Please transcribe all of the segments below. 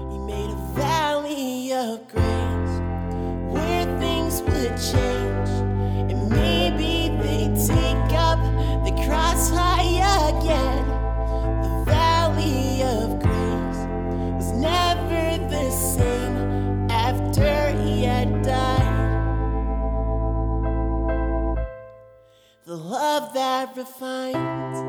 He made a valley of grace where things would change, and maybe they'd take up the cross high again. The valley of grace was never the same after he had died. The love that refines.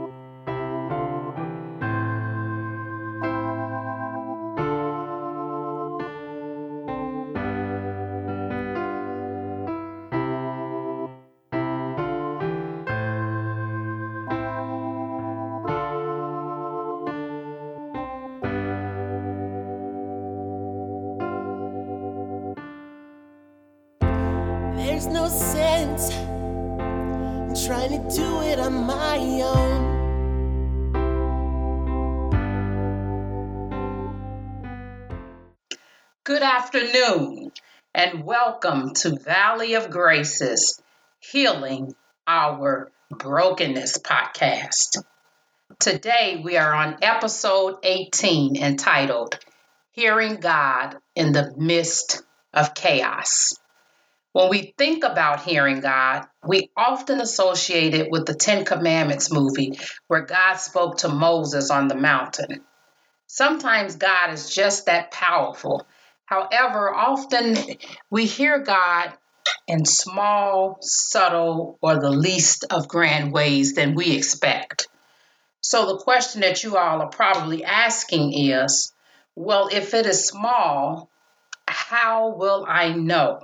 There's no sense in trying to do it on my own. Good afternoon, and welcome to Valley of Graces, Healing Our Brokenness podcast. Today we are on episode 18 entitled, Hearing God in the Midst of Chaos. When we think about hearing God, we often associate it with the Ten Commandments movie where God spoke to Moses on the mountain. Sometimes God is just that powerful. However, often we hear God in small, subtle, or the least of grand ways than we expect. So the question that you all are probably asking is, well, if it is small, how will I know?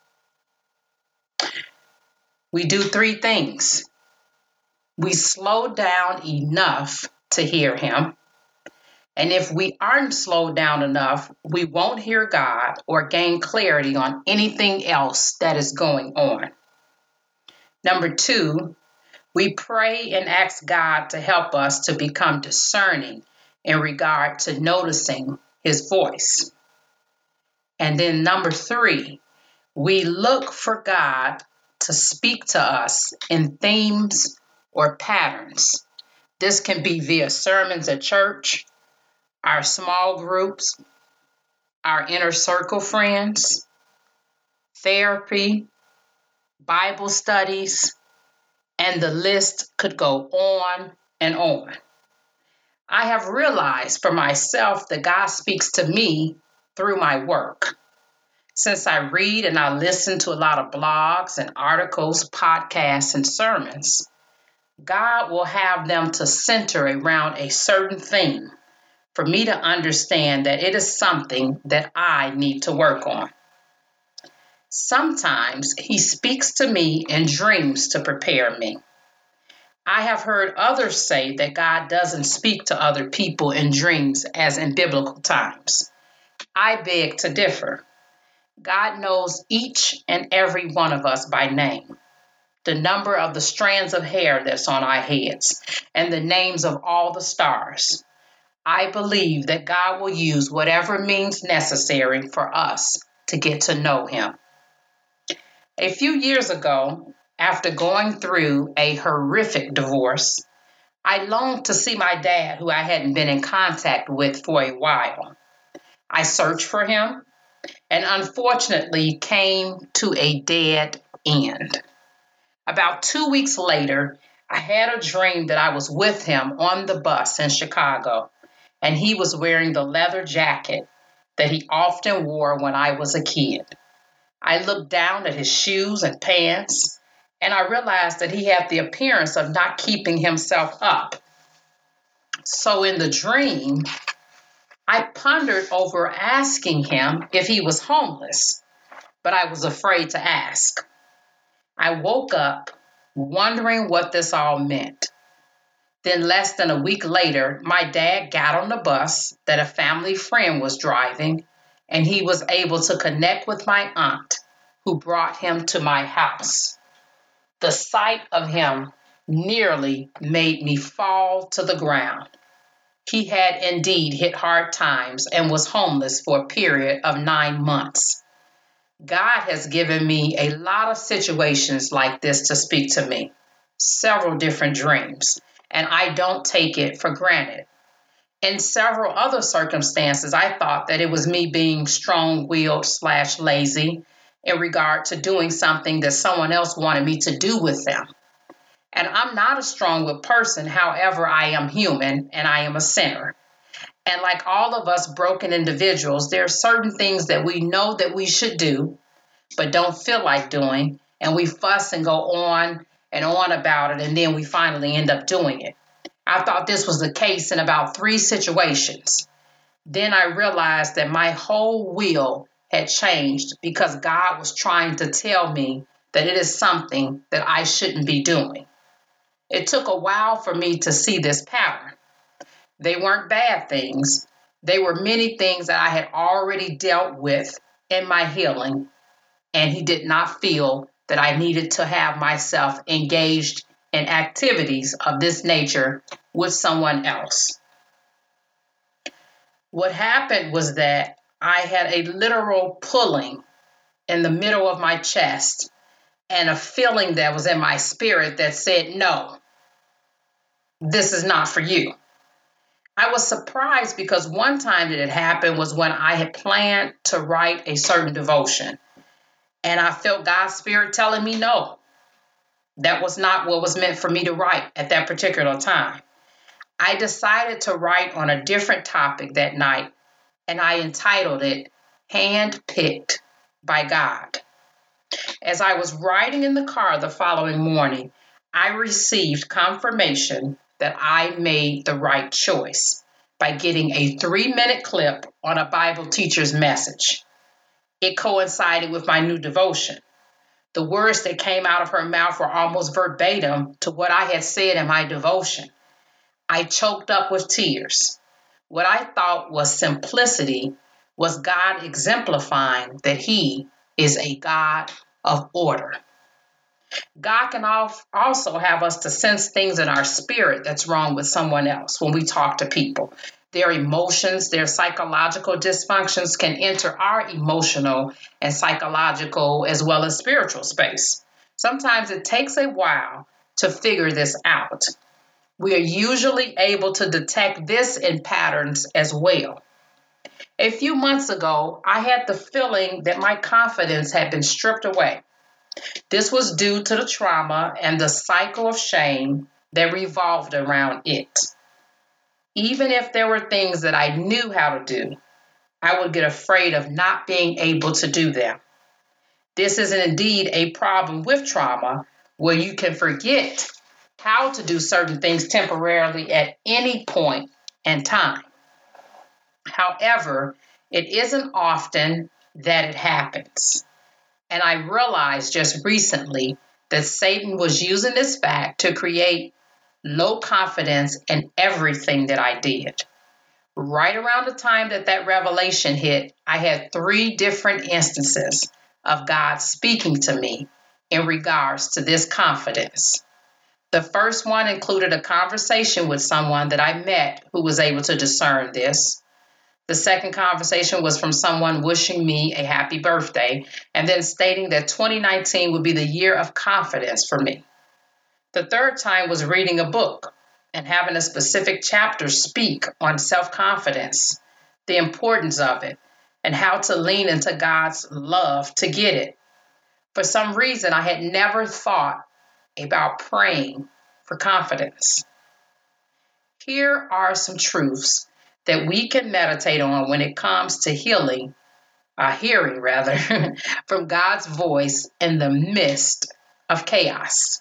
We do three things. We slow down enough to hear him. And if we aren't slowed down enough, we won't hear God or gain clarity on anything else that is going on. Number two, we pray and ask God to help us to become discerning in regard to noticing his voice. And then number three, we look for God to speak to us in themes or patterns. This can be via sermons at church, our small groups, our inner circle friends, therapy, Bible studies, and the list could go on and on. I have realized for myself that God speaks to me through my work. Since I read and I listen to a lot of blogs and articles, podcasts, and sermons, God will have them to center around a certain theme for me to understand that it is something that I need to work on. Sometimes he speaks to me in dreams to prepare me. I have heard others say that God doesn't speak to other people in dreams as in biblical times. I beg to differ. God knows each and every one of us by name, the number of the strands of hair that's on our heads, and the names of all the stars. I believe that God will use whatever means necessary for us to get to know him. A few years ago, after going through a horrific divorce, I longed to see my dad, who I hadn't been in contact with for a while. I searched for him, and unfortunately came to a dead end. About 2 weeks later, I had a dream that I was with him on the bus in Chicago, and he was wearing the leather jacket that he often wore when I was a kid. I looked down at his shoes and pants, and I realized that he had the appearance of not keeping himself up. So in the dream, I pondered over asking him if he was homeless, but I was afraid to ask. I woke up wondering what this all meant. Then less than a week later, my dad got on the bus that a family friend was driving, and he was able to connect with my aunt, who brought him to my house. The sight of him nearly made me fall to the ground. He had indeed hit hard times and was homeless for a period of 9 months. God has given me a lot of situations like this to speak to me, several different dreams, and I don't take it for granted. In several other circumstances, I thought that it was me being strong-willed / lazy in regard to doing something that someone else wanted me to do with them. And I'm not a strong-willed person. However, I am human and I am a sinner. And like all of us broken individuals, there are certain things that we know that we should do, but don't feel like doing. And we fuss and go on and on about it. And then we finally end up doing it. I thought this was the case in about 3 situations. Then I realized that my whole will had changed because God was trying to tell me that it is something that I shouldn't be doing. It took a while for me to see this pattern. They weren't bad things. They were many things that I had already dealt with in my healing, and He did not feel that I needed to have myself engaged in activities of this nature with someone else. What happened was that I had a literal pulling in the middle of my chest and a feeling that was in my spirit that said, no, this is not for you. I was surprised because one time that it happened was when I had planned to write a certain devotion, and I felt God's Spirit telling me no. That was not what was meant for me to write at that particular time. I decided to write on a different topic that night, and I entitled it Handpicked by God. As I was riding in the car the following morning, I received confirmation that I made the right choice by getting a 3-minute clip on a Bible teacher's message. It coincided with my new devotion. The words that came out of her mouth were almost verbatim to what I had said in my devotion. I choked up with tears. What I thought was simplicity was God exemplifying that He is a God of order. God can also have us to sense things in our spirit that's wrong with someone else when we talk to people. Their emotions, their psychological dysfunctions can enter our emotional and psychological as well as spiritual space. Sometimes it takes a while to figure this out. We are usually able to detect this in patterns as well. A few months ago, I had the feeling that my confidence had been stripped away. This was due to the trauma and the cycle of shame that revolved around it. Even if there were things that I knew how to do, I would get afraid of not being able to do them. This is indeed a problem with trauma where you can forget how to do certain things temporarily at any point in time. However, it isn't often that it happens. And I realized just recently that Satan was using this fact to create low confidence in everything that I did. Right around the time that revelation hit, I had 3 different instances of God speaking to me in regards to this confidence. The first one included a conversation with someone that I met who was able to discern this. The second conversation was from someone wishing me a happy birthday and then stating that 2019 would be the year of confidence for me. The third time was reading a book and having a specific chapter speak on self-confidence, the importance of it, and how to lean into God's love to get it. For some reason, I had never thought about praying for confidence. Here are some truths that we can meditate on when it comes to hearing from God's voice in the midst of chaos.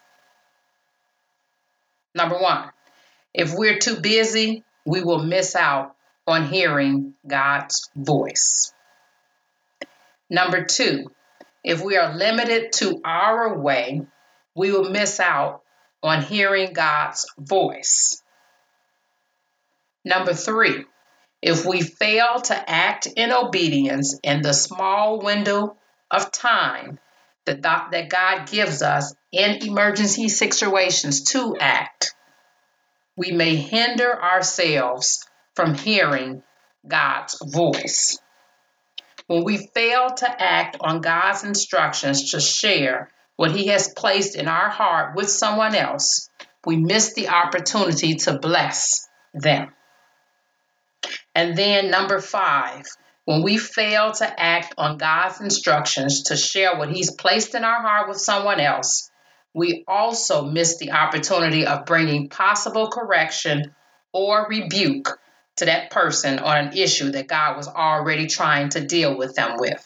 Number 1, if we're too busy, we will miss out on hearing God's voice. Number 2, if we are limited to our way, we will miss out on hearing God's voice. Number 3, if we fail to act in obedience in the small window of time that God gives us in emergency situations to act, we may hinder ourselves from hearing God's voice. When we fail to act on God's instructions to share what He has placed in our heart with someone else, we miss the opportunity to bless them. And then number 5, when we fail to act on God's instructions to share what He's placed in our heart with someone else, we also miss the opportunity of bringing possible correction or rebuke to that person on an issue that God was already trying to deal with them with.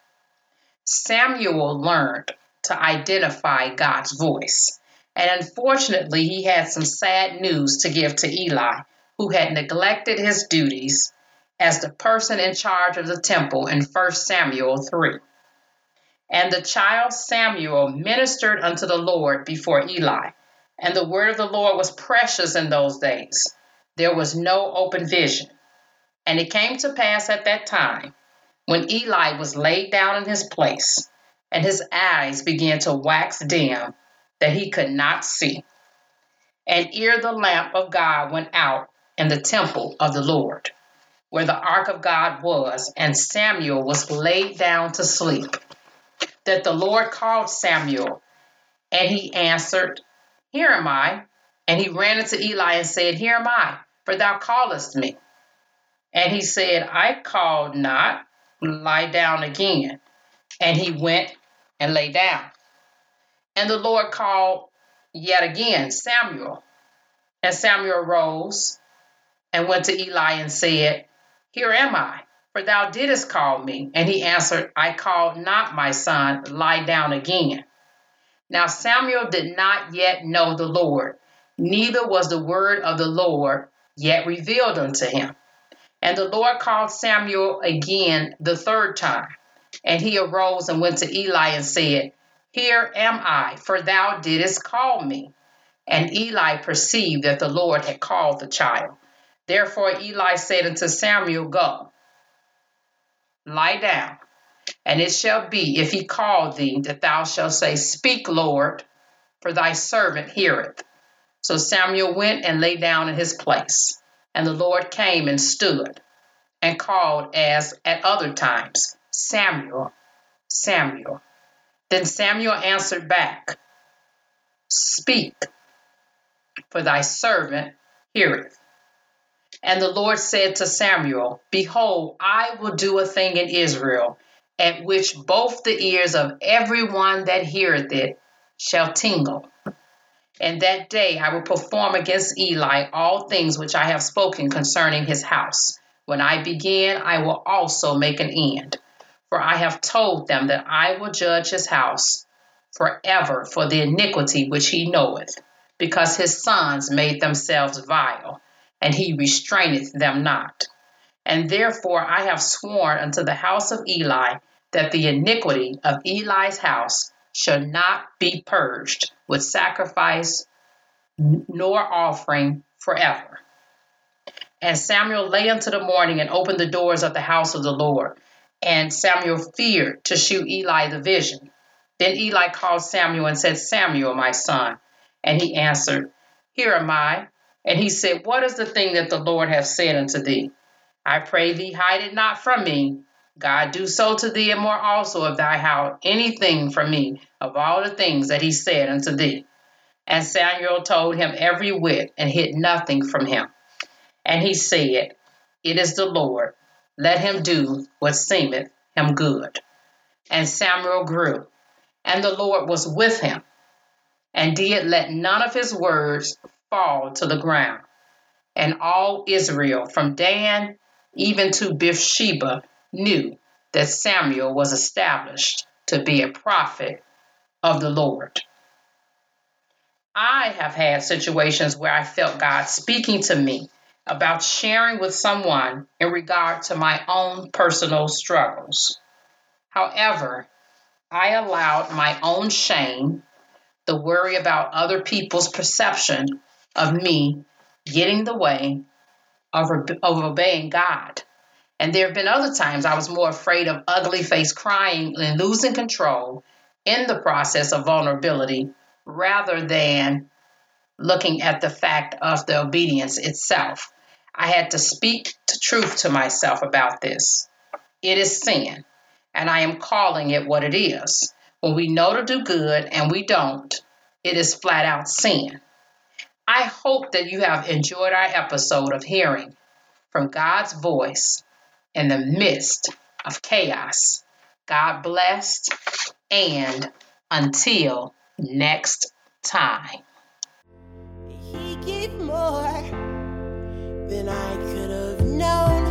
Samuel learned to identify God's voice, and unfortunately, he had some sad news to give to Eli, who had neglected his duties as the person in charge of the temple in 1 Samuel 3. And the child Samuel ministered unto the Lord before Eli, and the word of the Lord was precious in those days. There was no open vision. And it came to pass at that time, when Eli was laid down in his place, and his eyes began to wax dim, that he could not see. And ere the lamp of God went out in the temple of the Lord, where the ark of God was, and Samuel was laid down to sleep, that the Lord called Samuel, and he answered, Here am I. And he ran unto Eli and said, Here am I, for thou callest me. And he said, I called not, lie down again. And he went and lay down. And the Lord called yet again Samuel. And Samuel rose and went to Eli and said, Here am I, for thou didst call me. And he answered, I called not, my son, lie down again. Now Samuel did not yet know the Lord, neither was the word of the Lord yet revealed unto him. And the Lord called Samuel again the 3rd time. And he arose and went to Eli and said, Here am I, for thou didst call me. And Eli perceived that the Lord had called the child. Therefore Eli said unto Samuel, Go, lie down. And it shall be, if he call thee, that thou shalt say, Speak, Lord, for thy servant heareth. So Samuel went and lay down in his place. And the Lord came and stood and called as at other times, Samuel, Samuel. Then Samuel answered back, Speak, for thy servant heareth. And the Lord said to Samuel, Behold, I will do a thing in Israel, at which both the ears of every one that heareth it shall tingle. And that day I will perform against Eli all things which I have spoken concerning his house. When I begin, I will also make an end. For I have told them that I will judge his house forever for the iniquity which he knoweth, because his sons made themselves vile, and he restraineth them not. And therefore I have sworn unto the house of Eli that the iniquity of Eli's house shall not be purged with sacrifice nor offering forever. And Samuel lay unto the morning and opened the doors of the house of the Lord. And Samuel feared to shew Eli the vision. Then Eli called Samuel and said, Samuel, my son. And he answered, Here am I. And he said, What is the thing that the Lord hath said unto thee? I pray thee, hide it not from me. God do so to thee, and more also, if thou hide anything from me of all the things that he said unto thee. And Samuel told him every whit, and hid nothing from him. And he said, It is the Lord. Let him do what seemeth him good. And Samuel grew, and the Lord was with him, and did let none of his words fall to the ground. And all Israel, from Dan even to Beersheba, knew that Samuel was established to be a prophet of the Lord. I have had situations where I felt God speaking to me about sharing with someone in regard to my own personal struggles. However, I allowed my own shame, the worry about other people's perception of me, getting in the way of obeying God. And there have been other times I was more afraid of ugly face crying and losing control in the process of vulnerability rather than looking at the fact of the obedience itself. I had to speak the truth to myself about this. It is sin, and I am calling it what it is. When we know to do good and we don't, it is flat out sin. I hope that you have enjoyed our episode of hearing from God's voice in the midst of chaos. God bless, and until next time. He gave more than I could have known.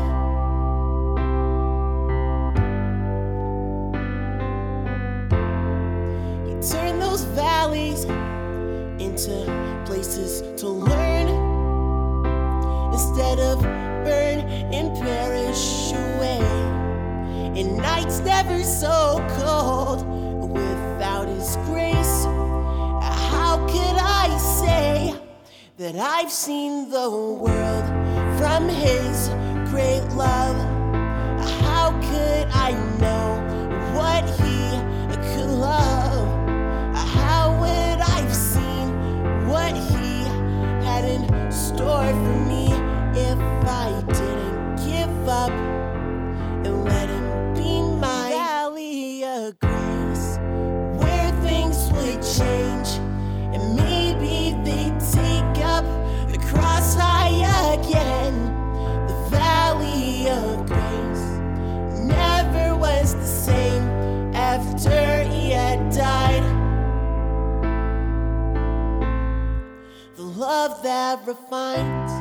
He turned those valleys into places to learn, instead of burn and perish away. And nights never so cold without His grace. How could I say that I've seen the world from His great love? How could I know what He could love? How would I've seen what He had in store for me if I didn't give up and let Him be my valley of grace, where things would change and maybe they'd take up the cross high again? The valley of grace never was the same after He had died. The love that refines